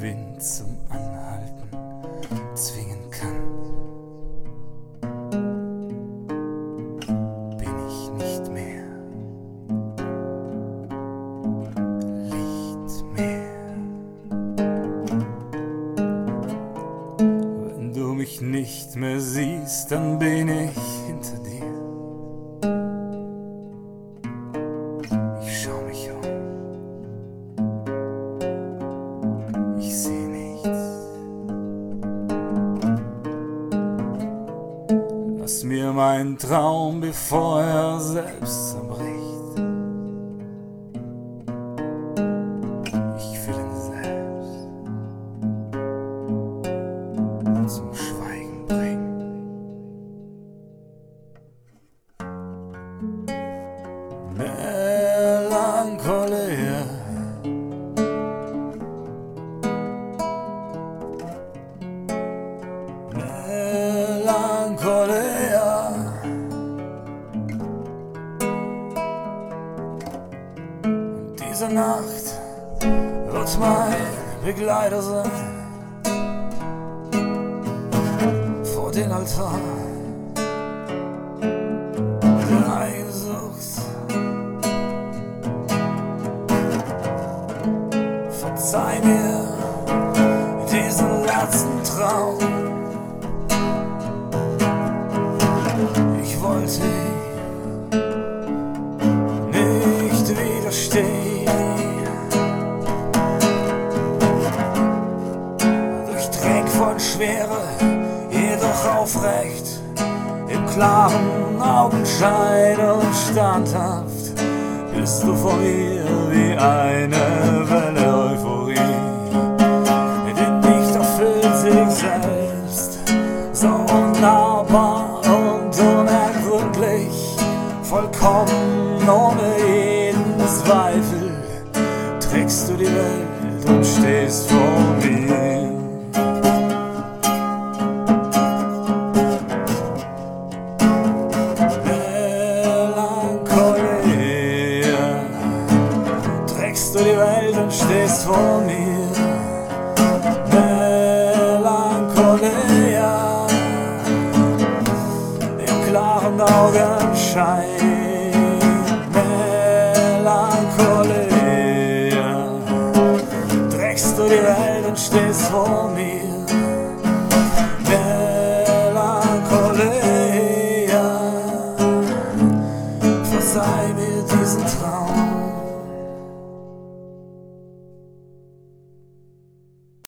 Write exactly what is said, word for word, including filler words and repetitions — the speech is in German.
Wind zum Anhalten zwingen kann, bin ich nicht mehr Licht mehr. Wenn du mich nicht mehr siehst, dann bin ich hinter dir. Ich schau mich um, ich seh nichts. Lass mir meinen Traum, bevor er selbst zerbricht. Ich will ihn selbst zum Schweigen bringen. Melancholia, Melancholia. Und diese Nacht wird mein Begleiter sein vor den Altar der Einsucht. Verzeih mir diesen letzten Traum. Ich wollte nicht widerstehen. Durch Dreck von Schwere, jedoch aufrecht, im klaren Augenschein und standhaft, bist du vor mir wie eine Welle Euphorie, die nicht erfüllt sich selbst, so unnahbar und unergründlich, vollkommen ohne jeden Zweifel, trägst du die Welt und stehst vor mir. Trägst du die Welt und stehst vor mir. Melancholia, im klaren Augenschein. Melancholia, trägst du die Welt und stehst vor mir.